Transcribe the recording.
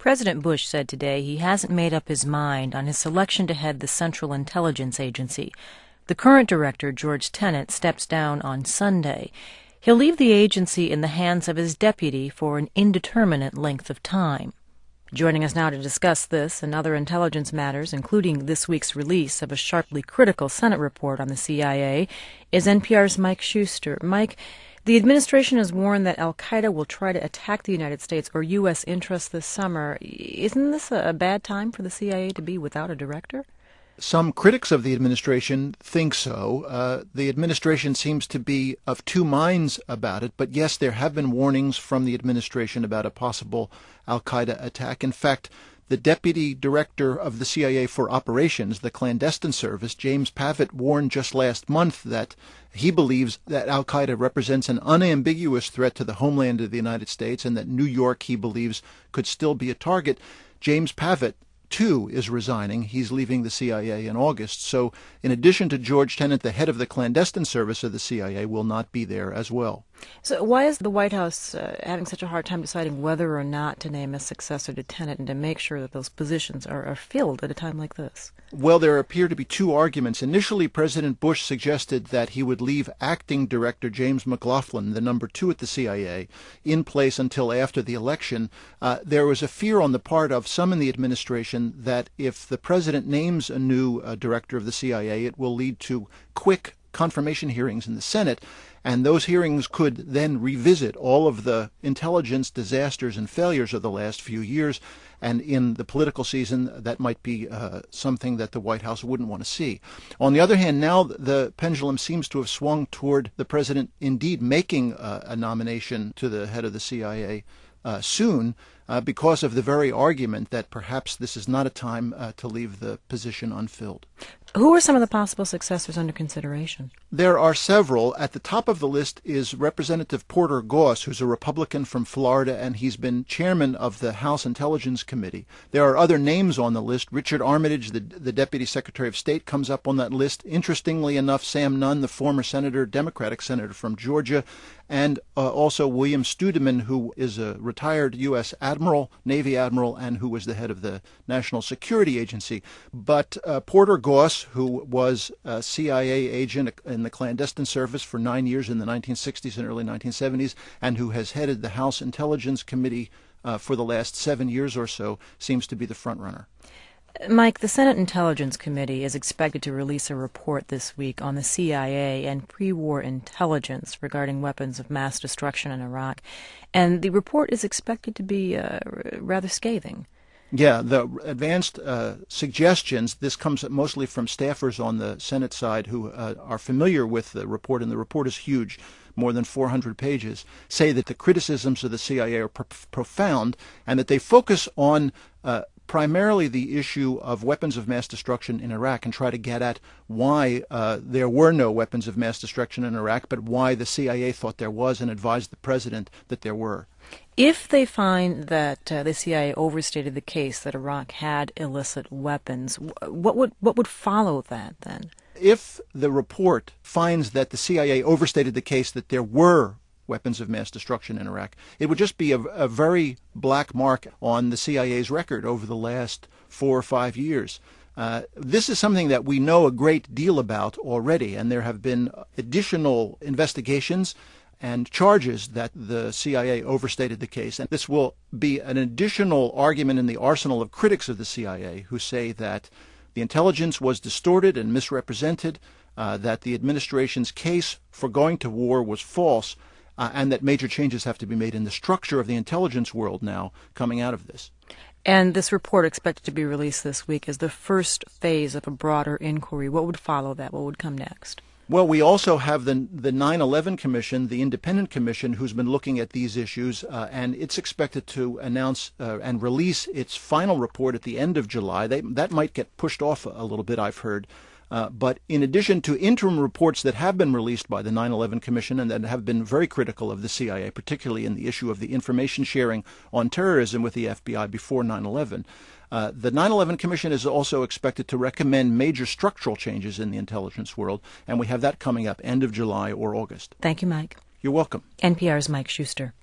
President Bush said today he hasn't made up his mind on his selection to head the Central Intelligence Agency. The current director, George Tenet, steps down on Sunday. He'll leave the agency in the hands of his deputy for an indeterminate length of time. Joining us now to discuss this and other intelligence matters, including this week's release of a sharply critical Senate report on the CIA, is NPR's Mike Schuster. Mike, the administration has warned that al-Qaeda will try to attack the United States or U.S. interests this summer. Isn't this a bad time for the CIA to be without a director? Some critics of the administration think so. The administration seems to be of two minds about it, but yes, there have been warnings from the administration about a possible al-Qaeda attack. In fact, the deputy director of the CIA for operations, the clandestine service, James Pavitt, warned just last month that he believes that al-Qaeda represents an unambiguous threat to the homeland of the United States and that New York, he believes, could still be a target. James Pavitt, too, is resigning. He's leaving the CIA in August. So in addition to George Tenet, the head of the clandestine service of the CIA will not be there as well. So why is the White House having such a hard time deciding whether or not to name a successor to Tenet and to make sure that those positions are filled at a time like this? Well, there appear to be two arguments. Initially, President Bush suggested that he would leave acting director James McLaughlin, the number 2 at the CIA, in place until after the election. There was a fear on the part of some in the administration that if the president names a new director of the CIA, it will lead to quick confirmation hearings in the Senate, and those hearings could then revisit all of the intelligence disasters and failures of the last few years, and in the political season, that might be something that the White House wouldn't want to see. On the other hand, now the pendulum seems to have swung toward the president indeed making a nomination to the head of the CIA soon, because of the very argument that perhaps this is not a time to leave the position unfilled. Who are some of the possible successors under consideration? There are several. At the top of the list is Representative Porter Goss, who's a Republican from Florida, and he's been chairman of the House Intelligence Committee. There are other names on the list. Richard Armitage, the Deputy Secretary of State, comes up on that list. Interestingly enough, Sam Nunn, the former senator, Democratic senator from Georgia, and also William Studeman, who is a retired U.S. admiral, Navy admiral, and who was the head of the National Security Agency. But Porter Goss, who was a CIA agent in the clandestine service for 9 years in the 1960s and early 1970s, and who has headed the House Intelligence Committee for the last 7 years or so, seems to be the front runner. Mike, the Senate Intelligence Committee is expected to release a report this week on the CIA and pre-war intelligence regarding weapons of mass destruction in Iraq, and the report is expected to be rather scathing. Yeah, the advanced suggestions, this comes mostly from staffers on the Senate side who are familiar with the report, and the report is huge, more than 400 pages, say that the criticisms of the CIA are profound and that they focus on primarily the issue of weapons of mass destruction in Iraq and try to get at why there were no weapons of mass destruction in Iraq, but why the CIA thought there was and advised the president that there were. If they find that the CIA overstated the case that Iraq had illicit weapons, what would follow that then? If the report finds that the CIA overstated the case that there were weapons of mass destruction in Iraq, it would just be a very black mark on the CIA's record over the last 4 or 5 years. This is something that we know a great deal about already, and there have been additional investigations and charges that the CIA overstated the case. And this will be an additional argument in the arsenal of critics of the CIA who say that the intelligence was distorted and misrepresented, that the administration's case for going to war was false, and that major changes have to be made in the structure of the intelligence world now coming out of this. And this report expected to be released this week is the first phase of a broader inquiry. What would follow that? What would come next? Well, we also have the 9/11 Commission, the independent commission, who's been looking at these issues, and it's expected to announce and release its final report at the end of July. That might get pushed off a little bit, I've heard. But in addition to interim reports that have been released by the 9/11 Commission and that have been very critical of the CIA, particularly in the issue of the information sharing on terrorism with the FBI before 9/11, the 9/11 Commission is also expected to recommend major structural changes in the intelligence world, and we have that coming up end of July or August. Thank you, Mike. You're welcome. NPR's Mike Schuster.